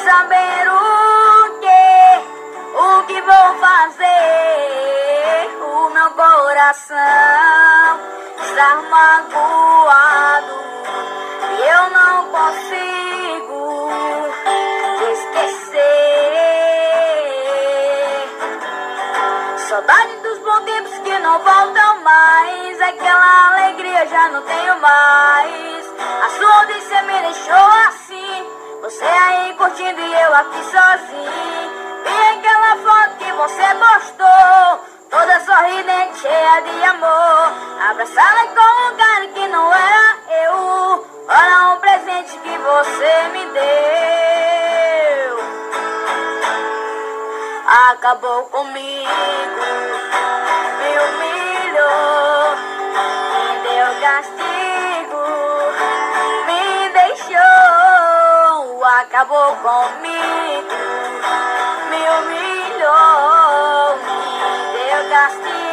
saber o que vou fazer. O meu coração está magoado e eu não consigo esquecer. Saudade dos bons tempos que não voltam mais, aquela alegria já não tenho mais. A sua ausência me deixou assim, você aí curtindo e eu aqui sozinho. E aquela foto que você postou, toda sorridente, cheia de amor, abraçada com um cara que não era eu. Olha um presente que você me deu. Acabou comigo, me humilhou, me deu castigo, me deixou. Acabou comigo, me humilhou, me deu castigo.